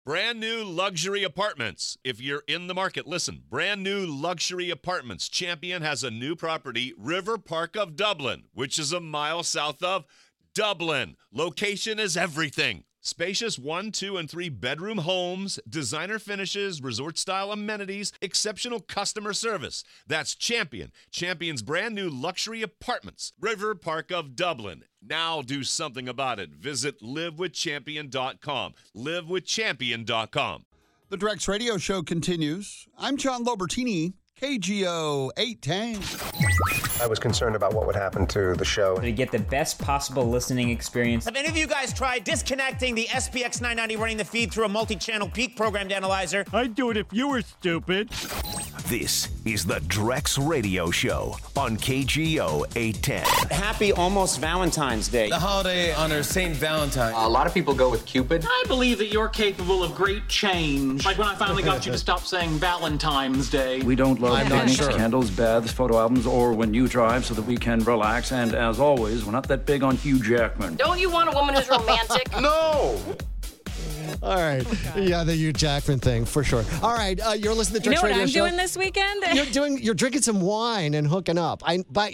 Brand new luxury apartments. If you're in the market, listen. Brand new luxury apartments. Champion has a new property, River Park of Dublin, which is a mile south of Dublin. Location is everything. Spacious 1, 2, and 3 bedroom homes, designer finishes, resort-style amenities, exceptional customer service. That's Champion. Champion's brand new luxury apartments. River Park of Dublin. Now do something about it. Visit livewithchampion.com. Livewithchampion.com. The Drex Radio Show continues. I'm John Lobertini, KGO 810. I was concerned about what would happen to the show. To get the best possible listening experience. Have any of you guys tried disconnecting the SPX 990 running the feed through a multi-channel peak programmed analyzer? I'd do it if you were stupid. This is the Drex Radio Show on KGO 810. Happy almost Valentine's Day. The holiday honors St. Valentine. A lot of people go with Cupid. I believe that you're capable of great change. Like when I finally got you to stop saying Valentine's Day. We don't love picnics, candles, baths, photo albums, or when you drive so that we can relax. And as always, we're not that big on Hugh Jackman. Don't you want a woman who's romantic? No! All right. Yeah, the Hugh Jackman thing, for sure. All right, you're listening to the Drex Radio Show. You know what I'm doing this weekend? You're drinking some wine and hooking up. But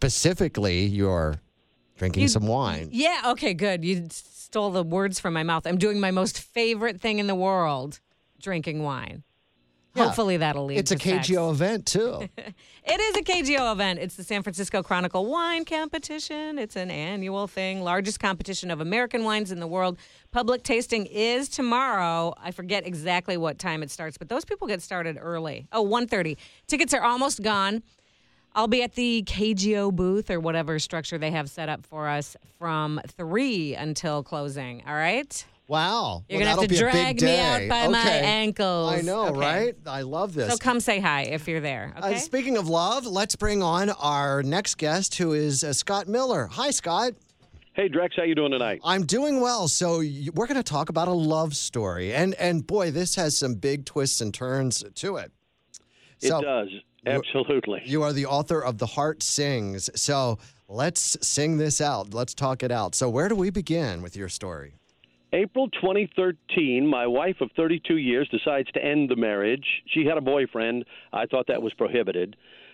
you're drinking some wine. Yeah, okay, good. You stole the words from my mouth. I'm doing my most favorite thing in the world, drinking wine. Yeah. Hopefully that'll lead to It's a KGO event, too. It is a KGO event. It's the San Francisco Chronicle Wine Competition. It's an annual thing, largest competition of American wines in the world. Public tasting is tomorrow. I forget exactly what time it starts, but those people get started early. 1:30. Tickets are almost gone. I'll be at the KGO booth or whatever structure they have set up for us from 3 until closing, all right? Wow. You're going to have to drag me out by my ankles. I know, okay. Right? I love this. So come say hi if you're there, okay? Speaking of love, let's bring on our next guest, who is Scott Miller. Hi, Scott. Hey, Drex, how you doing tonight? I'm doing well. So we're going to talk about a love story. And boy, this has some big twists and turns to it. It does. Absolutely. You are the author of The Heart Sings. So let's sing this out. Let's talk it out. So where do we begin with your story? April 2013, my wife of 32 years decides to end the marriage. She had a boyfriend. I thought that was prohibited.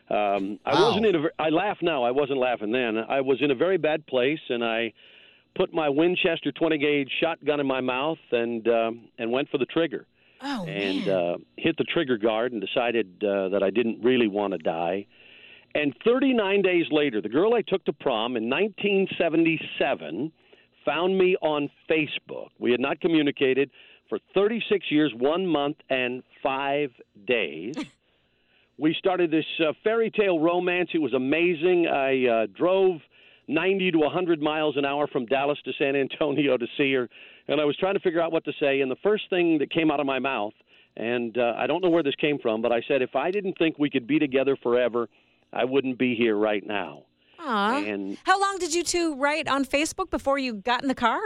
I laugh now. I wasn't laughing then. I was in a very bad place, and I put my Winchester 20-gauge shotgun in my mouth and went for the trigger. Hit the trigger guard and decided that I didn't really want to die. And 39 days later, the girl I took to prom in 1977 found me on Facebook. We had not communicated for 36 years, 1 month, and 5 days. We started this fairy tale romance. It was amazing. I drove 90 to 100 miles an hour from Dallas to San Antonio to see her, and I was trying to figure out what to say. And the first thing that came out of my mouth, and I don't know where this came from, but I said, if I didn't think we could be together forever, I wouldn't be here right now. Aww. And how long did you two write on Facebook before you got in the car?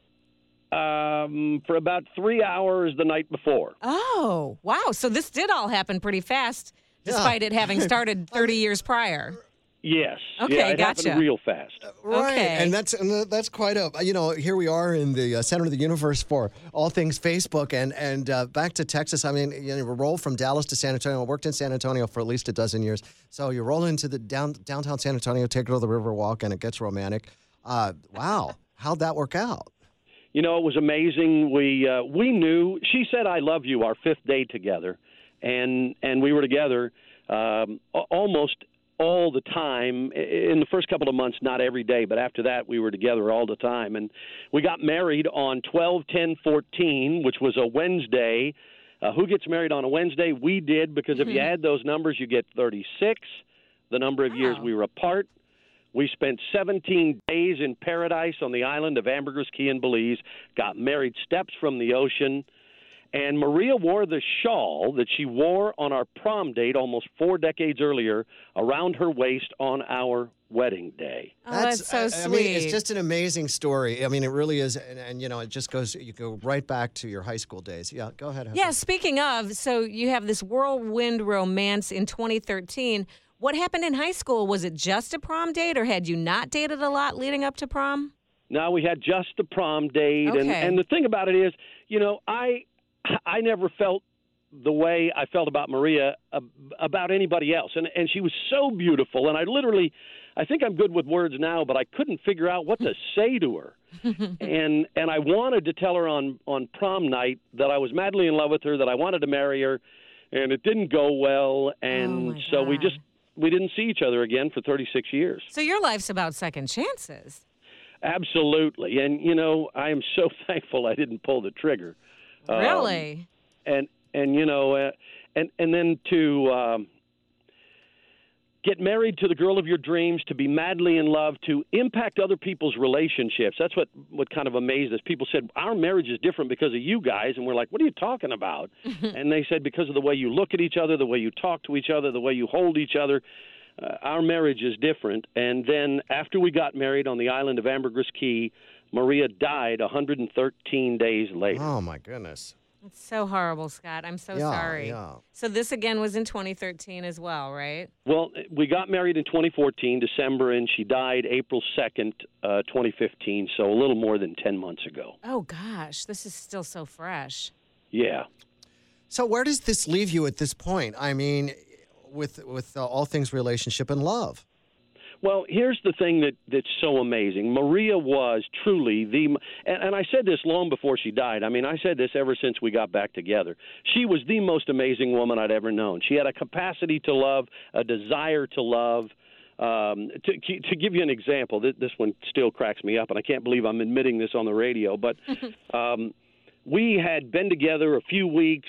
For about 3 hours the night before. Oh, wow. So this did all happen pretty fast, despite it having started 30 years prior. Yes. Okay, yeah, it gotcha. happened real fast. Right, okay. and that's quite a, here we are in the center of the universe for all things Facebook, and back to Texas. I mean, you roll from Dallas to San Antonio. I worked in San Antonio for at least a dozen years. So you roll into the downtown San Antonio, take her to the Riverwalk, and it gets romantic. Wow, how'd that work out? It was amazing. We knew. She said, "I love you," our 5th day together, and we were together almost all the time. In the first couple of months, not every day, but after that, we were together all the time. And we got married on 12/10/14, which was a Wednesday. Who gets married on a Wednesday? We did, because if you add those numbers, you get 36, the number of years we were apart. We spent 17 days in paradise on the island of Ambergris Caye in Belize, got married steps from the ocean. And Maria wore the shawl that she wore on our prom date almost 4 decades earlier around her waist on our wedding day. Oh, that's so sweet. I mean, it's just an amazing story. I mean, it really is. And it just goes, you go right back to your high school days. Yeah, go ahead. Yeah, speaking of, so you have this whirlwind romance in 2013. What happened in high school? Was it just a prom date, or had you not dated a lot leading up to prom? No, we had just the prom date. Okay. And the thing about it is, I never felt the way I felt about Maria about anybody else. And she was so beautiful. And I think I'm good with words now, but I couldn't figure out what to say to her. and I wanted to tell her on prom night that I was madly in love with her, that I wanted to marry her, and it didn't go well. And so we didn't see each other again for 36 years. So your life's about second chances. Absolutely. And, I am so thankful I didn't pull the trigger. Really? And then to get married to the girl of your dreams, to be madly in love, to impact other people's relationships. That's what kind of amazed us. People said, our marriage is different because of you guys. And we're like, what are you talking about? And they said, because of the way you look at each other, the way you talk to each other, the way you hold each other, our marriage is different. And then after we got married on the island of Ambergris Caye, Maria died 113 days later. Oh, my goodness. It's so horrible, Scott. I'm so sorry. Yeah. So this again was in 2013 as well, right? Well, we got married in 2014, December, and she died April 2nd, 2015, so a little more than 10 months ago. Oh, gosh. This is still so fresh. Yeah. So where does this leave you at this point? I mean, with all things relationship and love. Well, here's the thing that's so amazing. Maria was truly and I said this long before she died. I mean, I said this ever since we got back together. She was the most amazing woman I'd ever known. She had a capacity to love, a desire to love. To give you an example, this one still cracks me up, and I can't believe I'm admitting this on the radio, but we had been together a few weeks,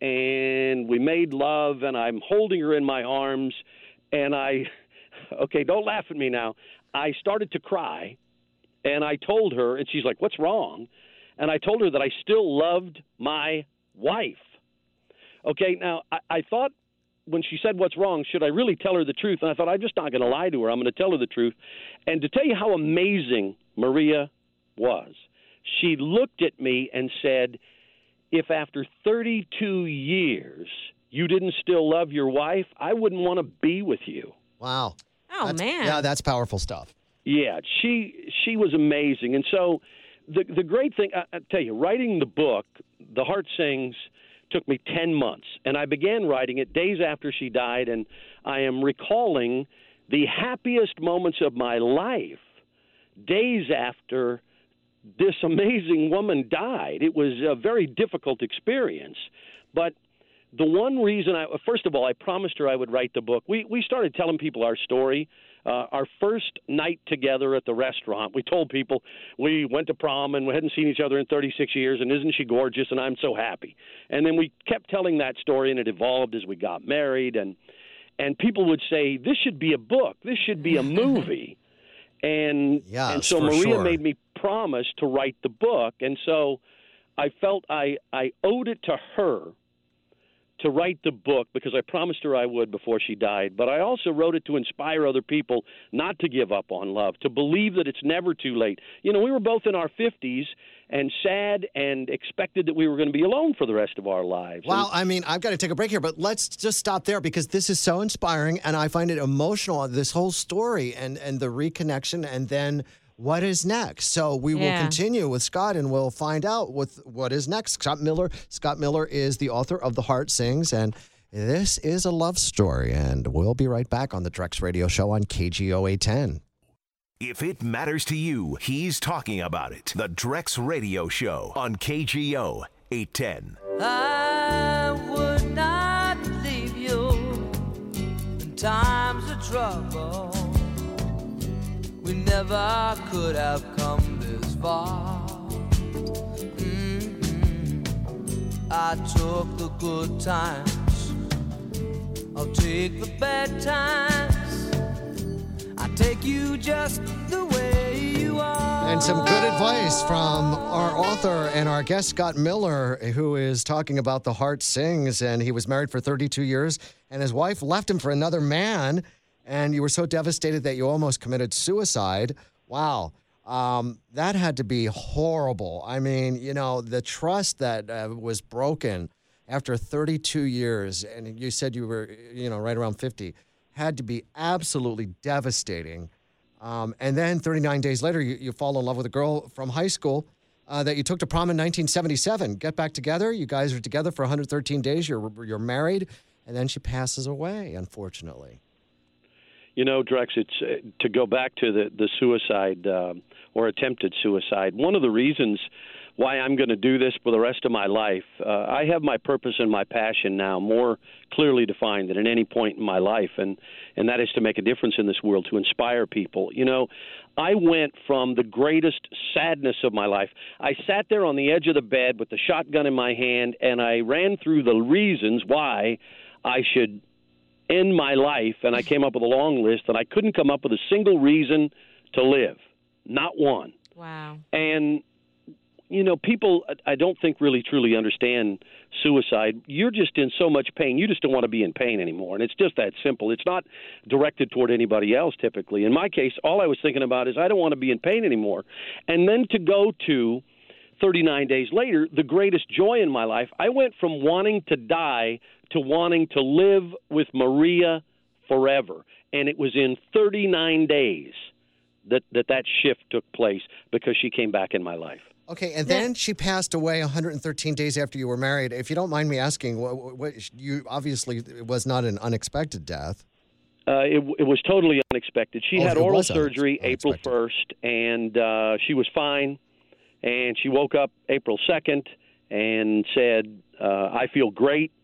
and we made love, and I'm holding her in my arms, and okay, don't laugh at me now. I started to cry, and I told her, and she's like, what's wrong? And I told her that I still loved my wife. Okay, now, I thought when she said what's wrong, should I really tell her the truth? And I thought, I'm just not going to lie to her. I'm going to tell her the truth. And to tell you how amazing Maria was, she looked at me and said, if after 32 years you didn't still love your wife, I wouldn't want to be with you. Wow. Oh, man. Yeah, that's powerful stuff. Yeah, she was amazing. And so the great thing, I tell you, writing the book, The Heart Sings, took me 10 months. And I began writing it days after she died, and I am recalling the happiest moments of my life days after this amazing woman died. It was a very difficult experience. But the one reason first of all, I promised her I would write the book. We started telling people our story. Our first night together at the restaurant, we told people we went to prom and we hadn't seen each other in 36 years, and isn't she gorgeous, and I'm so happy. And then we kept telling that story, and it evolved as we got married, and people would say, this should be a book, this should be a movie. And so Maria made me promise to write the book, and so I felt I owed it to her to write the book because I promised her I would before she died. But I also wrote it to inspire other people not to give up on love, to believe that it's never too late. You know, we were both in our 50s and sad and expected that we were going to be alone for the rest of our lives. Wow, I mean, I've got to take a break here, but let's just stop there because this is so inspiring, and I find it emotional, this whole story and the reconnection, and then what is next. So we will continue with Scott, and we'll find out what is next. Scott Miller is the author of The Heart Sings, and this is a love story, and we'll be right back on the Drex Radio Show on KGO 810. If it matters to you, he's talking about it. The Drex Radio Show on KGO 810. I would not leave you in times of trouble. We never could have come this far. I took the good times, I'll take the bad times. I take you just the way you are. And some good advice from our author and our guest, Scott Miller, who is talking about The Heart Sings. And he was married for 32 years, and his wife left him for another man. And you were so devastated that you almost committed suicide. Wow. That had to be horrible. I mean, you know, the trust that was broken after 32 years, and you said you were, you know, right around 50, had to be absolutely devastating. And then 39 days later, you fall in love with a girl from high school, that you took to prom in 1977. Get back together. You guys are together for 113 days. You're married, and then she passes away, unfortunately. You know, Drex, it's to go back to the suicide or attempted suicide. One of the reasons why I'm going to do this for the rest of my life, I have my purpose and my passion now more clearly defined than at any point in my life, and that is to make a difference in this world, to inspire people. You know, I went from the greatest sadness of my life. I sat there on the edge of the bed with the shotgun in my hand, and I ran through the reasons why I should end my life, and I came up with a long list, and I couldn't come up with a single reason to live, not one. Wow. And you know, people, I don't think really truly understand suicide. You're just in so much pain. You just don't want to be in pain anymore. And it's just that simple. It's not directed toward anybody else typically. In my case, all I was thinking about is I don't want to be in pain anymore. And then to go to 39 days later, the greatest joy in my life, I went from wanting to die to wanting to live with Maria forever. And it was in 39 days that shift took place because she came back in my life. Okay, and then she passed away 113 days after you were married. If you don't mind me asking, what you obviously it was not an unexpected death. It was totally unexpected. She had oral surgery April 1st, and she was fine. And she woke up April 2nd and said, "I feel great,"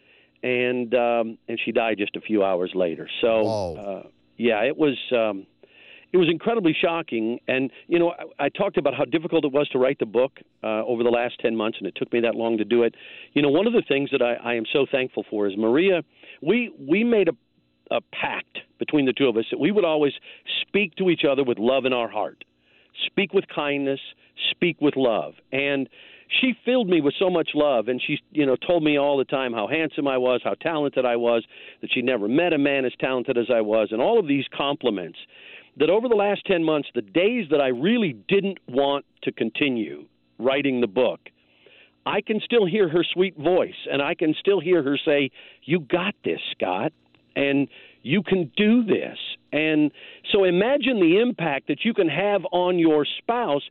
and she died just a few hours later. So, yeah, it was. It was incredibly shocking, and, you know, I talked about how difficult it was to write the book over the last 10 months, and it took me that long to do it. You know, one of the things that I am so thankful for is Maria, we made a pact between the two of us that we would always speak to each other with love in our heart, speak with kindness, speak with love, and she filled me with so much love, and she, you know, told me all the time how handsome I was, how talented I was, that she never met a man as talented as I was, and all of these compliments. That over the last 10 months, the days that I really didn't want to continue writing the book, I can still hear her sweet voice, and I can still hear her say, "You got this, Scott, and you can do this." And so imagine the impact that you can have on your spouse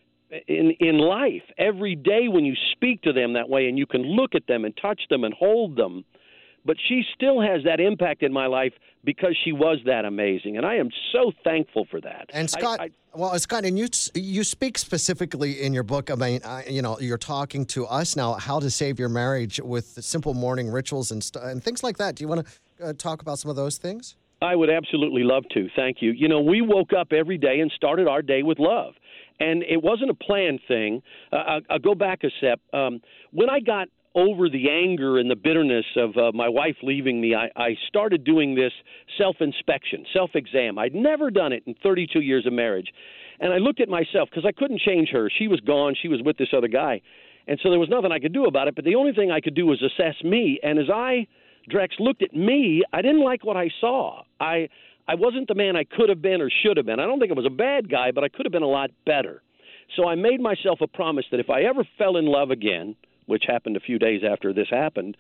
in life every day when you speak to them that way, and you can look at them and touch them and hold them. But she still has that impact in my life because she was that amazing, and I am so thankful for that. And Scott, Scott, and you speak specifically in your book. I mean, you know, you're talking to us now how to save your marriage with simple morning rituals and things like that. Do you want to talk about some of those things? I would absolutely love to. Thank you. You know, we woke up every day and started our day with love, and it wasn't a planned thing. I'll go back a step. When I got over the anger and the bitterness of my wife leaving me, I started doing this self-inspection, self-exam. I'd never done it in 32 years of marriage. And I looked at myself because I couldn't change her. She was gone. She was with this other guy. And so there was nothing I could do about it. But the only thing I could do was assess me. And as Drex, looked at me, I didn't like what I saw. I wasn't the man I could have been or should have been. I don't think I was a bad guy, but I could have been a lot better. So I made myself a promise that if I ever fell in love again, which happened a few days after this happened,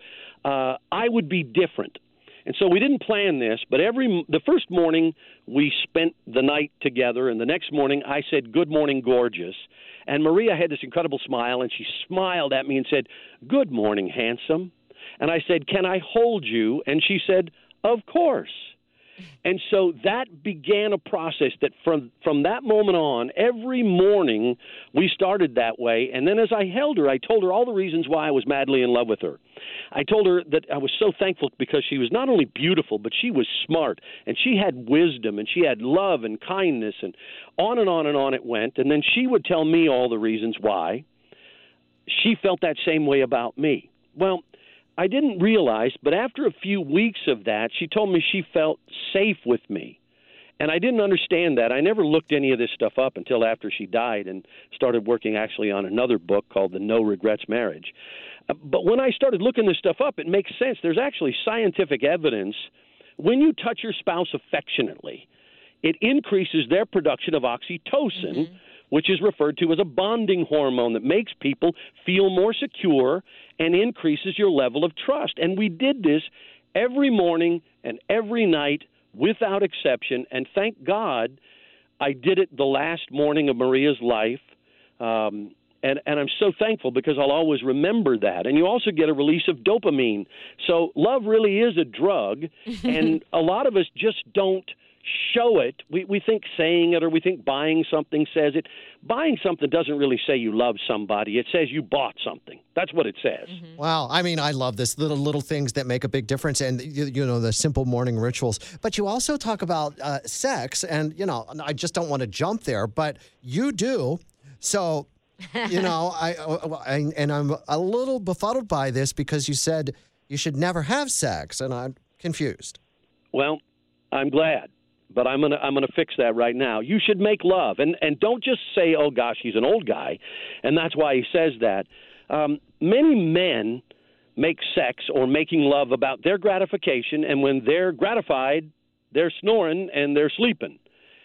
I would be different. And so we didn't plan this, but the first morning we spent the night together, and the next morning I said, "Good morning, gorgeous." And Maria had this incredible smile, and she smiled at me and said, "Good morning, handsome." And I said, "Can I hold you?" And she said, "Of course." And so that began a process that from that moment on, every morning we started that way. And then as I held her, I told her all the reasons why I was madly in love with her. I told her that I was so thankful because she was not only beautiful, but she was smart, and she had wisdom, and she had love and kindness, and on and on and on it went. And then she would tell me all the reasons why she felt that same way about me. Well, I didn't realize, but after a few weeks of that, she told me she felt safe with me. And I didn't understand that. I never looked any of this stuff up until after she died and started working actually on another book called The No Regrets Marriage. But when I started looking this stuff up, it makes sense. There's actually scientific evidence. When you touch your spouse affectionately, it increases their production of oxytocin, which is referred to as a bonding hormone that makes people feel more secure and increases your level of trust. And we did this every morning and every night without exception. And thank God I did it the last morning of Maria's life. And I'm so thankful because I'll always remember that. And you also get a release of dopamine. So love really is a drug, and a lot of us just don't show it. We think saying it or we think buying something says it. Buying something doesn't really say you love somebody. It says you bought something. That's what it says. Wow. I mean, I love this. Little things that make a big difference and, you know, the simple morning rituals. But you also talk about sex and, you know, I just don't want to jump there, but you do. So, you know, I'm a little befuddled by this because you said you should never have sex, and I'm confused. Well, I'm glad. But I'm gonna fix that right now. You should make love, and don't just say, "Oh gosh, he's an old guy," and that's why he says that. Many men make sex or making love about their gratification, and when they're gratified, they're snoring and they're sleeping.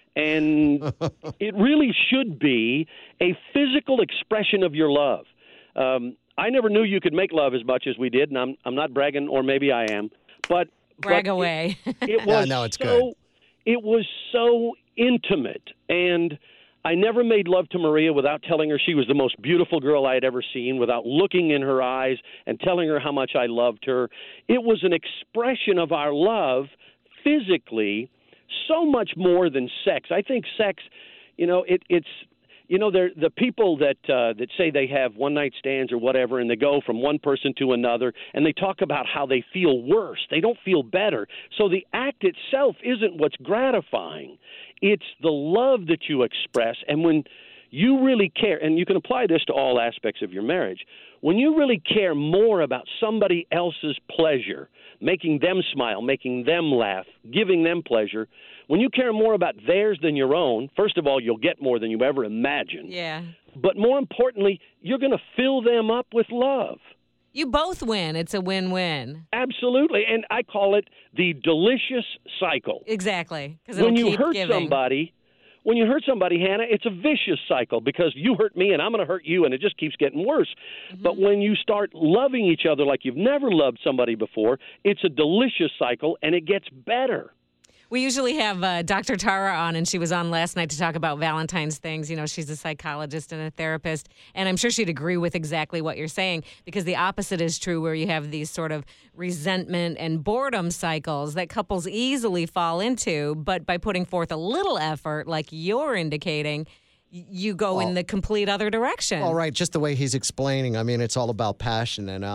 And it really should be a physical expression of your love. I never knew you could make love as much as we did, and I'm not bragging, or maybe I am, but brag away. It was no, it's good. It was so intimate, and I never made love to Maria without telling her she was the most beautiful girl I had ever seen, without looking in her eyes and telling her how much I loved her. It was an expression of our love physically, so much more than sex. I think sex, you know, it's you know, the people that say they have one-night stands or whatever, and they go from one person to another, and they talk about how they feel worse. They don't feel better. So the act itself isn't what's gratifying. It's the love that you express. And when you really care, and you can apply this to all aspects of your marriage, when you really care more about somebody else's pleasure, making them smile, making them laugh, giving them pleasure, when you care more about theirs than your own, first of all, you'll get more than you ever imagined. Yeah. But more importantly, you're going to fill them up with love. You both win. It's a win-win. Absolutely. And I call it the delicious cycle. Exactly. Because when you keep hurt giving. somebody, Hannah, it's a vicious cycle because you hurt me and I'm going to hurt you, and it just keeps getting worse. But when you start loving each other like you've never loved somebody before, it's a delicious cycle, and it gets better. We usually have Dr. Tara on, and she was on last night to talk about Valentine's things. You know, she's a psychologist and a therapist, and I'm sure she'd agree with exactly what you're saying, because the opposite is true, where you have these sort of resentment and boredom cycles that couples easily fall into, but by putting forth a little effort, like you're indicating, you go in the complete other direction. All right, just the way he's explaining. I mean, it's all about passion, and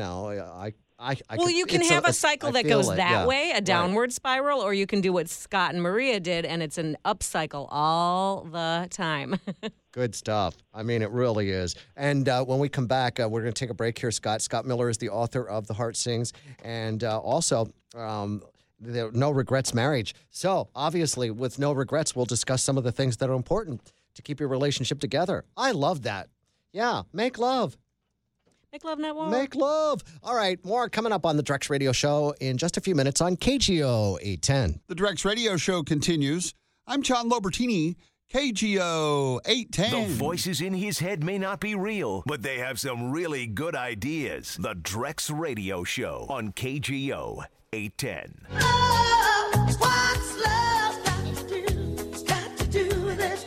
you can have a cycle that goes that way, a downward spiral, or you can do what Scott and Maria did, and it's an up cycle all the time. Good stuff. I mean, it really is. And when we come back, we're going to take a break here, Scott. Scott Miller is the author of The Heart Sings, and also the No Regrets Marriage. So, obviously, with No Regrets, we'll discuss some of the things that are important to keep your relationship together. I love that. Yeah, make love. Make love, not war. Make love. All right, more coming up on the Drex Radio Show in just a few minutes on KGO 810. The Drex Radio Show continues. I'm John Lobertini, KGO 810. The voices in his head may not be real, but they have some really good ideas. The Drex Radio Show on KGO 810. What's love got to do? Got to do with it.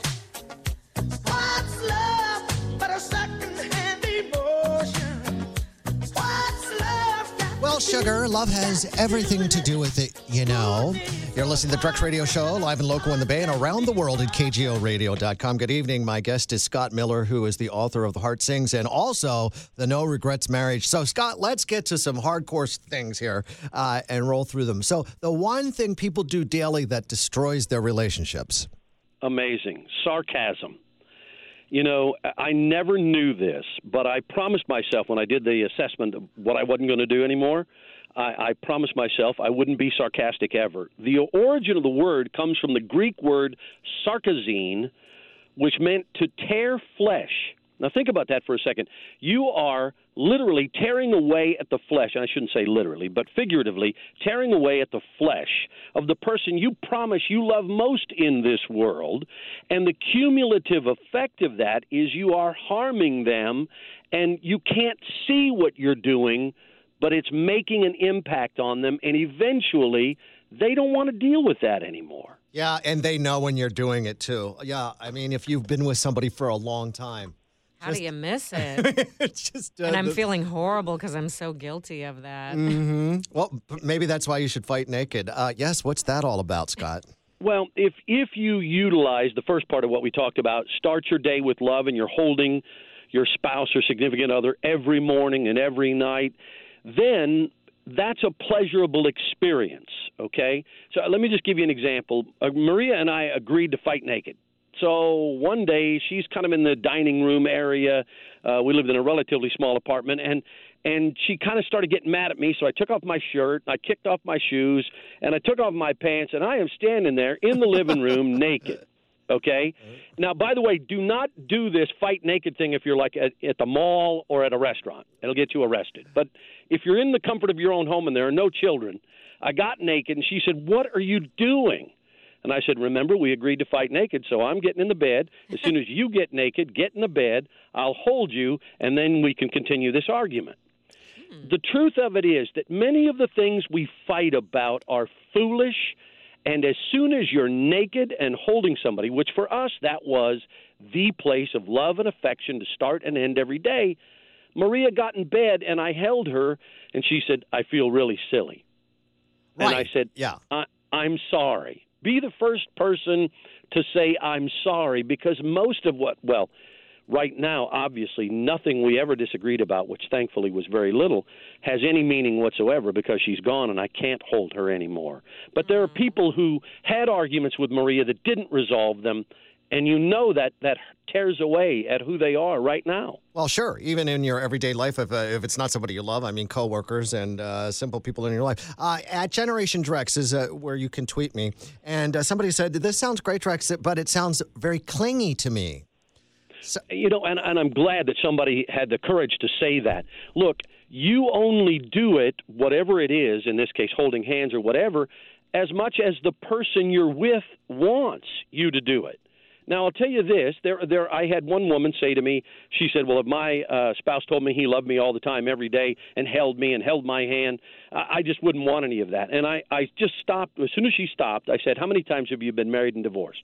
What's love but a second-hand emotion? What's love got Well, sugar, love has everything to do with it, you know. You're listening to the Drex Radio Show, live and local in the Bay and around the world at KGORadio.com. Good evening. My guest is Scott Miller, who is the author of The Heart Sings and also the No Regrets Marriage. So, Scott, let's get to some hardcore things here and roll through them. So, the one thing people do daily that destroys their relationships. Amazing. Sarcasm. You know, I never knew this, but I promised myself when I did the assessment of what I wasn't going to do anymore, I promised myself I wouldn't be sarcastic ever. The origin of the word comes from the Greek word sarkazine, which meant to tear flesh. Now, think about that for a second. You are literally tearing away at the flesh, and I shouldn't say literally, but figuratively, tearing away at the flesh of the person you promise you love most in this world, and the cumulative effect of that is you are harming them, and you can't see what you're doing, but it's making an impact on them, and eventually they don't want to deal with that anymore. Yeah, and they know when you're doing it, too. Yeah, I mean, if you've been with somebody for a long time. How do you miss it? It's just, and I'm feeling horrible because I'm so guilty of that. Mm-hmm. Well, maybe that's why you should fight naked. Yes, what's that all about, Scott? Well, if you utilize the first part of what we talked about, start your day with love, and you're holding your spouse or significant other every morning and every night, then that's a pleasurable experience, okay? So let me just give you an example. Maria and I agreed to fight naked. So one day she's kind of in the dining room area. We lived in a relatively small apartment, and she kind of started getting mad at me. So I took off my shirt, I kicked off my shoes, and I took off my pants, and I am standing there in the living room naked. Okay? Now, by the way, do not do this fight naked thing if you're like at the mall or at a restaurant. It'll get you arrested. But if you're in the comfort of your own home and there are no children, I got naked, and she said, "What are you doing?" And I said, "Remember, we agreed to fight naked, so I'm getting in the bed. As soon as you get naked, get in the bed, I'll hold you, and then we can continue this argument." The truth of it is that many of the things we fight about are foolish, and as soon as you're naked and holding somebody, which for us that was the place of love and affection to start and end every day, Maria got in bed, and I held her, and she said, "I feel really silly." Right. And I said, "Yeah, I'm sorry." Be the first person to say, "I'm sorry," because most of right now, obviously, nothing we ever disagreed about, which thankfully was very little, has any meaning whatsoever because she's gone and I can't hold her anymore. But there are people who had arguments with Maria that didn't resolve them, and you know that tears away at who they are right now. Well, sure. Even in your everyday life, if it's not somebody you love, I mean, coworkers and simple people in your life. At Generation Drex is where you can tweet me. And somebody said, "This sounds great, Drex, but it sounds very clingy to me." So, and I'm glad that somebody had the courage to say that. Look, you only do it, whatever it is, in this case holding hands or whatever, as much as the person you're with wants you to do it. Now, I'll tell you this. I had one woman say to me, she said, "Well, if my spouse told me he loved me all the time every day and held me and held my hand, I just wouldn't want any of that." And I just stopped. As soon as she stopped, I said, "How many times have you been married and divorced?"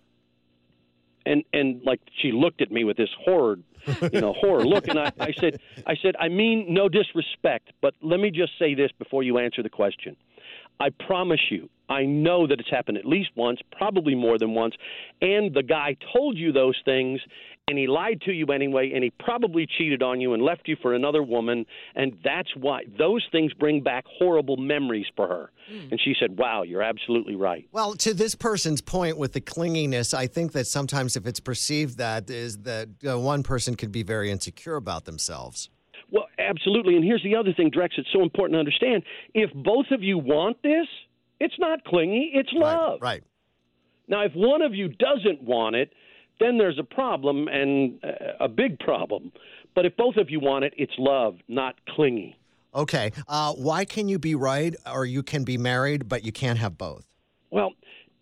And like she looked at me with this horror look. And I said, "I mean no disrespect, but let me just say this before you answer the question. I promise you, I know that it's happened at least once, probably more than once, and the guy told you those things, and he lied to you anyway, and he probably cheated on you and left you for another woman, and that's why those things bring back horrible memories for her." And she said, "Wow, you're absolutely right." Well, to this person's point with the clinginess, I think that sometimes if it's perceived that is that one person could be very insecure about themselves. Well, absolutely. And here's the other thing, Drex, it's so important to understand. If both of you want this, it's not clingy, it's love. Right. Now, if one of you doesn't want it, then there's a problem, and a big problem. But if both of you want it, it's love, not clingy. Okay. Why can you be right or you can be married, but you can't have both? Well,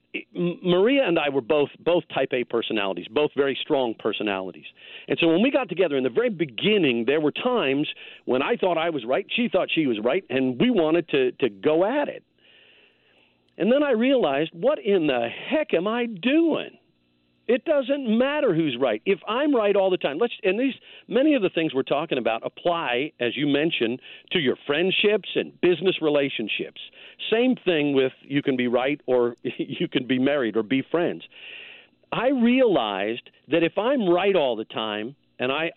Maria and I were both type A personalities, both very strong personalities. And so when we got together in the very beginning, there were times when I thought I was right, she thought she was right, and we wanted to go at it. And then I realized, what in the heck am I doing? It doesn't matter who's right. If I'm right all the time, many of the things we're talking about apply, as you mentioned, to your friendships and business relationships. Same thing with you can be right or you can be married or be friends. I realized that if I'm right all the time, and I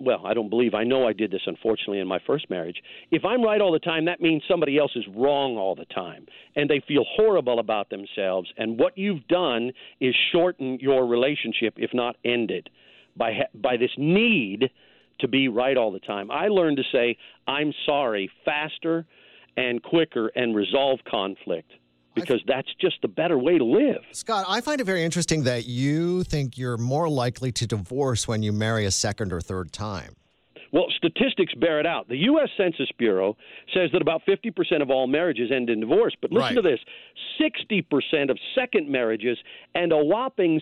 know I did this, unfortunately, in my first marriage. If I'm right all the time, that means somebody else is wrong all the time, and they feel horrible about themselves. And what you've done is shorten your relationship, if not end it, by this need to be right all the time. I learned to say, "I'm sorry," faster and quicker and resolve conflict. Because that's just the better way to live. Scott, I find it very interesting that you think you're more likely to divorce when you marry a second or third time. Well, statistics bear it out. The U.S. Census Bureau says that about 50% of all marriages end in divorce. But listen to this, 60% of second marriages and a whopping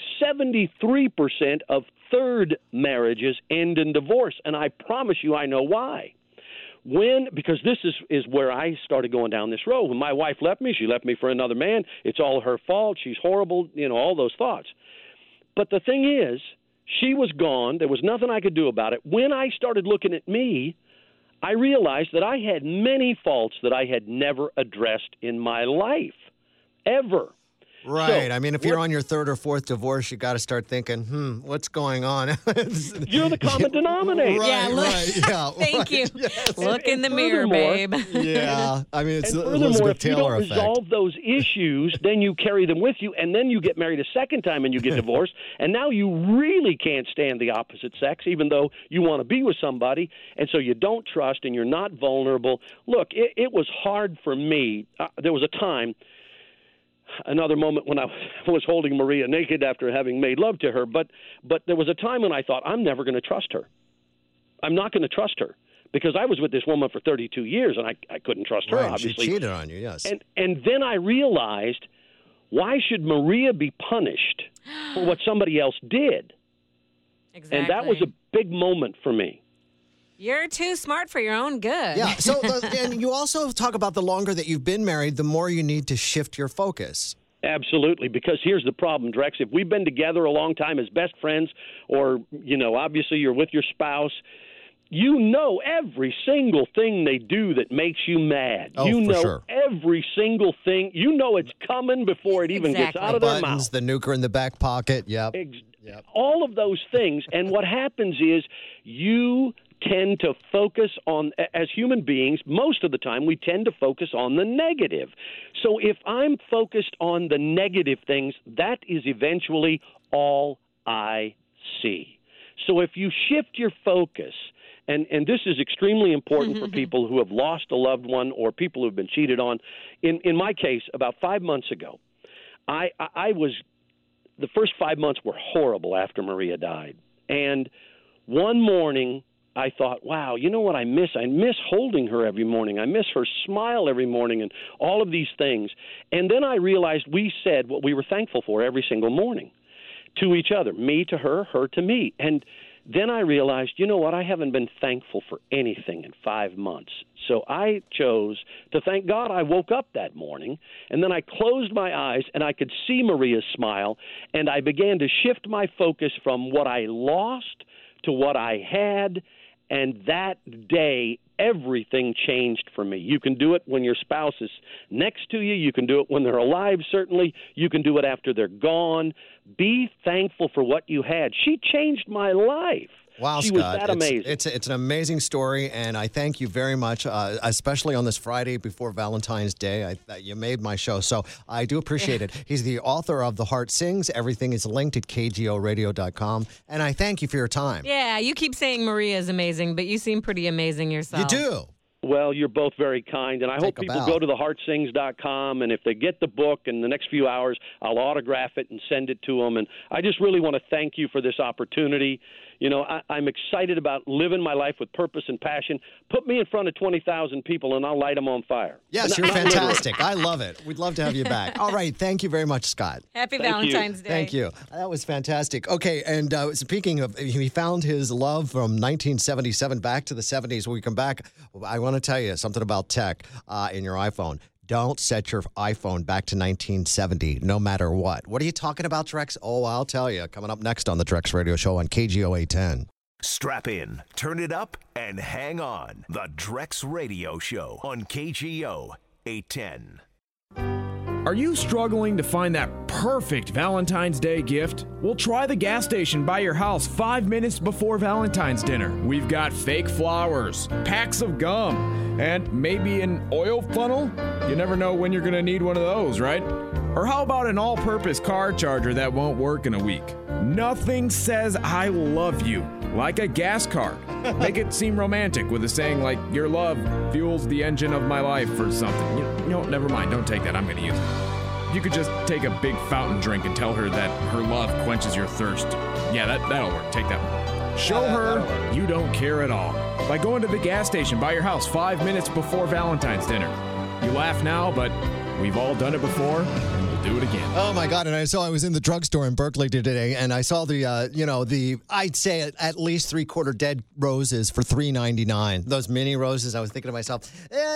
73% of third marriages end in divorce. And I promise you I know why. Because this is where I started going down this road. When my wife left me, she left me for another man. It's all her fault. She's horrible, all those thoughts. But the thing is, She was gone. There was nothing I could do about it. When I started looking at me, I realized that I had many faults that I had never addressed in my life, ever. Right. So, I mean, if you're on your third or fourth divorce, you got to start thinking, what's going on? You're the common denominator. Yeah. Thank you. Yes. Look in the And mirror, babe. Yeah. I mean, it's and the furthermore, Elizabeth if you Taylor don't effect. resolve those issues, then you carry them with you, and then you get married a second time and you get divorced, and now you really can't stand the opposite sex, even though you want to be with somebody, and so you don't trust and you're not vulnerable. Look, it was hard for me. There was a time, another moment when I was holding Maria naked after having made love to her, but there was a time when I thought, I'm never going to trust her. I'm not going to trust her. Because I was with this woman for 32 years, and I couldn't trust her, Right, obviously. she cheated on you, yes. And then I realized, why should Maria be punished for what somebody else did? Exactly. And that was a big moment for me. You're too smart for your own good. Yeah. So, and you also talk about the longer that you've been married, the more you need to shift your focus. Absolutely, because here's the problem, Drex. If we've been together a long time as best friends, or, obviously you're with your spouse, you know every single thing they do that makes you mad. Oh, you for know sure. every single thing. You know it's coming before it even gets out of their Buttons, mouth. the nuker in the back pocket. Yep. All of those things. And what happens is you tend to focus on, as human beings, most of the time we tend to focus on the negative. So if I'm focused on the negative things, that is eventually all I see. So if you shift your focus, and this is extremely important for people who have lost a loved one or people who have been cheated on. In my case, about 5 months ago, I was – the first 5 months were horrible after Maria died. And one morning I thought, wow, you know what I miss? I miss holding her every morning. I miss her smile every morning and all of these things. And then I realized we said what we were thankful for every single morning to each other, me to her, her to me. And then I realized, you know what, I haven't been thankful for anything in 5 months. So I chose to thank God I woke up that morning, and then I closed my eyes, and I could see Maria's smile, and I began to shift my focus from what I lost to what I had, and that day, everything changed for me. You can do it when your spouse is next to you. You can do it when they're alive, certainly. You can do it after they're gone. Be thankful for what you had. She changed my life. Wow, she Scott. was that amazing. It's an amazing story, and I thank you very much, especially on this Friday before Valentine's Day. You made my show, so I do appreciate it. He's the author of The Heart Sings. Everything is linked at kgoradio.com, and I thank you for your time. Yeah, you keep saying Maria is amazing, but you seem pretty amazing yourself. You do. Well, you're both very kind, and I hope people go to theheartsings.com, and if they get the book in the next few hours, I'll autograph it and send it to them. And I just really want to thank you for this opportunity. I'm excited about living my life with purpose and passion. Put me in front of 20,000 people, and I'll light them on fire. Yes, you're fantastic. I love it. We'd love to have you back. All right. Thank you very much, Scott. Happy Valentine's Day. Thank you. That was fantastic. Okay, and speaking of, he found his love from 1977 back to the 70s. When we come back, I want to tell you something about tech in your iPhone. Don't set your iPhone back to 1970, no matter what. What are you talking about, Drex? Oh, I'll tell you. Coming up next on the Drex Radio Show on KGO 810. Strap in, turn it up, and hang on. The Drex Radio Show on KGO 810. Are you struggling to find that perfect Valentine's Day gift? Well, try the gas station by your house 5 minutes before Valentine's dinner. We've got fake flowers, packs of gum, and maybe an oil funnel? You never know when you're going to need one of those, right? Or how about an all-purpose car charger that won't work in a week? Nothing says I love you like a gas card. Make it seem romantic with a saying like, your love fuels the engine of my life or something. You know, never mind, don't take that, I'm going to use it. You could just take a big fountain drink and tell her that her love quenches your thirst. Yeah, that'll work, take that one. Show her you don't care at all by going to the gas station by your house 5 minutes before Valentine's dinner. You laugh now, but we've all done it before, and we'll do it again. Oh, my God. And I was in the drugstore in Berkeley today, and I saw I'd say at least 3/4 dead roses for $3.99. Those mini roses, I was thinking to myself,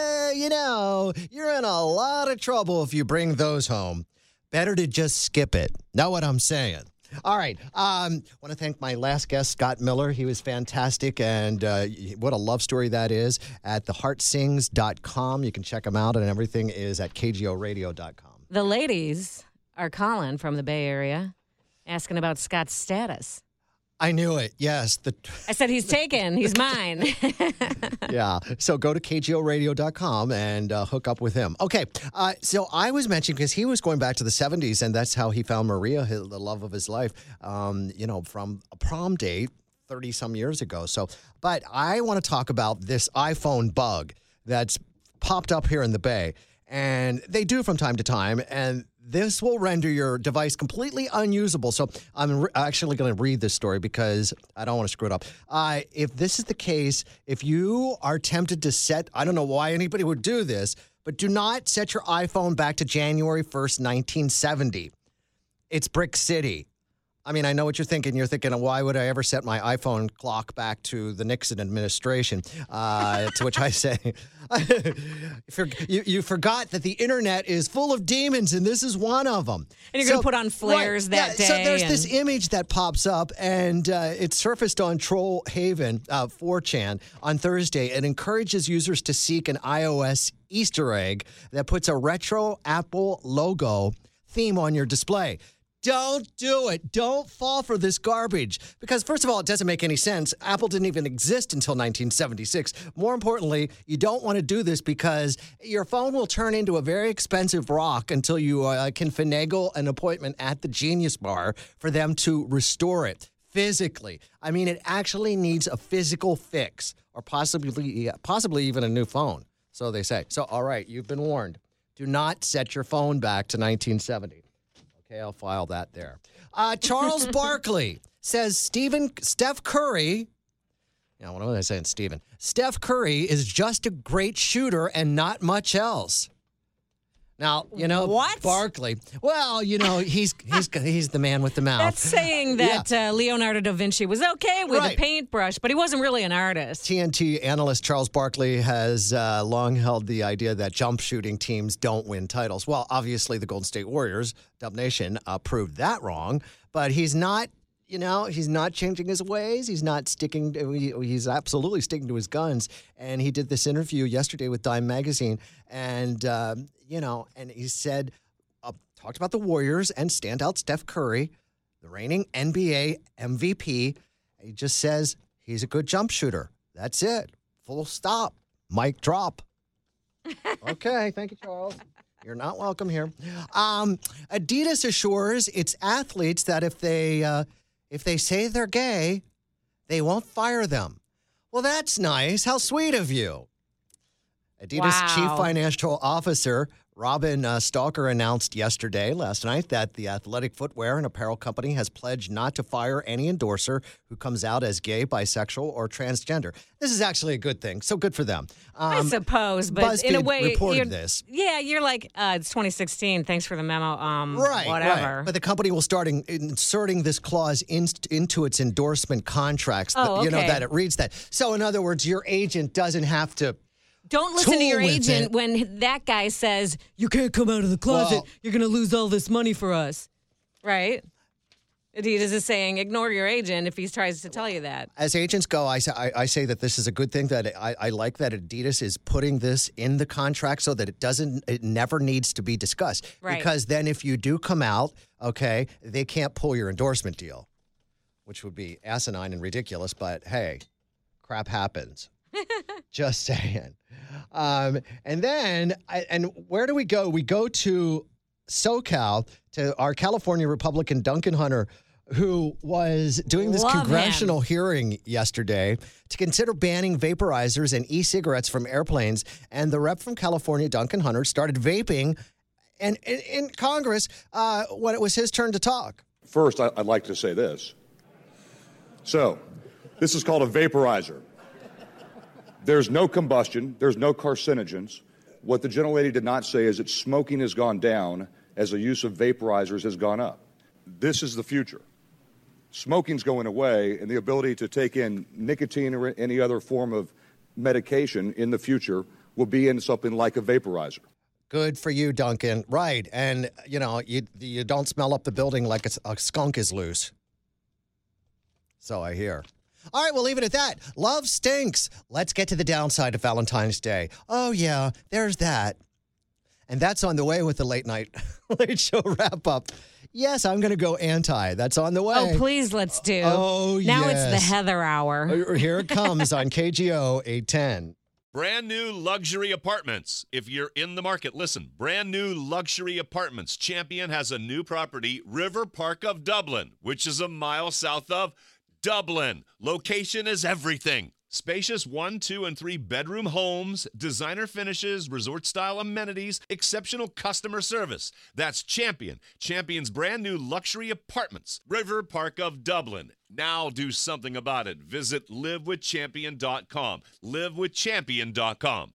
you're in a lot of trouble if you bring those home. Better to just skip it. Know what I'm saying? All right. Want to thank my last guest, Scott Miller. He was fantastic, and what a love story that is at theheartsings.com. You can check him out, and everything is at kgoradio.com. The ladies are calling from the Bay Area asking about Scott's status. I knew it. Yes. I said he's taken. He's mine. Yeah. So go to kgoradio.com and hook up with him. Okay. So I was mentioning, because he was going back to the 70s, and that's how he found Maria, the love of his life, from a prom date 30-some years ago. But I want to talk about this iPhone bug that's popped up here in the Bay. And they do from time to time, and this will render your device completely unusable. So I'm actually going to read this story because I don't want to screw it up. If this is the case, if you are tempted to set, I don't know why anybody would do this, but do not set your iPhone back to January 1st, 1970. It's Brick City. I mean, I know what you're thinking. You're thinking, why would I ever set my iPhone clock back to the Nixon administration? To which I say, you forgot that the internet is full of demons, and this is one of them. And you're going to put on flares that day. So there's this image that pops up, and it surfaced on Troll Haven, 4chan, on Thursday. It encourages users to seek an iOS Easter egg that puts a retro Apple logo theme on your display. Don't do it. Don't fall for this garbage. Because, first of all, it doesn't make any sense. Apple didn't even exist until 1976. More importantly, you don't want to do this because your phone will turn into a very expensive rock until you can finagle an appointment at the Genius Bar for them to restore it physically. I mean, it actually needs a physical fix or possibly even a new phone. So they say. So, all right, you've been warned. Do not set your phone back to 1970. Okay, I'll file that there. Charles Barkley says Steph Curry, what am I saying, Stephen? Steph Curry is just a great shooter and not much else. Now, what? Barkley. Well, he's the man with the mouth. That's saying that Leonardo da Vinci was okay with a paintbrush, but he wasn't really an artist. TNT analyst Charles Barkley has long held the idea that jump shooting teams don't win titles. Well, obviously the Golden State Warriors, Dub Nation, proved that wrong, but he's not. He's not changing his ways. He's not he's absolutely sticking to his guns. And he did this interview yesterday with Dime Magazine. And, and he said, talked about the Warriors and standout Steph Curry, the reigning NBA MVP. He just says he's a good jump shooter. That's it. Full stop. Mic drop. Okay. Thank you, Charles. You're not welcome here. Adidas assures its athletes that if they say they're gay, they won't fire them. Well, that's nice. How sweet of you. Adidas Chief Financial Officer Robin Stalker announced last night, that the athletic footwear and apparel company has pledged not to fire any endorser who comes out as gay, bisexual, or transgender. This is actually a good thing, so good for them. I suppose, but BuzzFeed in a way, reported this. Yeah, you're like, it's 2016. Thanks for the memo. Right, whatever. Right. But the company will start inserting this clause into its endorsement contracts. That it reads that. So, in other words, your agent doesn't have to. Don't listen to your agent when that guy says, you can't come out of the closet. You're going to lose all this money for us. Right? Adidas is saying, ignore your agent if he tries to tell you that. As agents go, I say that this is a good thing, that I like that Adidas is putting this in the contract so that it never needs to be discussed. Right. Because then if you do come out, okay, they can't pull your endorsement deal, which would be asinine and ridiculous, but hey, crap happens. Just saying. And then, where do we go? We go to SoCal, to our California Republican Duncan Hunter, who was doing this congressional hearing yesterday to consider banning vaporizers and e-cigarettes from airplanes. And the rep from California, Duncan Hunter, started vaping and in Congress when it was his turn to talk. First, I'd like to say this. So, this is called a vaporizer. There's no combustion. There's no carcinogens. What the gentlelady did not say is that smoking has gone down as the use of vaporizers has gone up. This is the future. Smoking's going away, and the ability to take in nicotine or any other form of medication in the future will be in something like a vaporizer. Good for you, Duncan. Right. And, you know, you don't smell up the building like a skunk is loose. So I hear. All right, we'll leave it at that. Love stinks. Let's get to the downside of Valentine's Day. Oh, yeah, there's that. And that's on the way with the late show wrap up. Yes, I'm going to go anti. That's on the way. Oh, please, let's do. Oh, now yes. It's the Heather Hour. Here it comes on KGO 810. Brand new luxury apartments. If you're in the market, listen. Brand new luxury apartments. Champion has a new property, River Park of Dublin, which is a mile south of Dublin. Location is everything. Spacious 1, 2, and 3 bedroom homes, designer finishes, resort-style amenities, exceptional customer service. That's Champion. Champion's brand new luxury apartments, River Park of Dublin. Now do something about it. Visit livewithchampion.com. livewithchampion.com.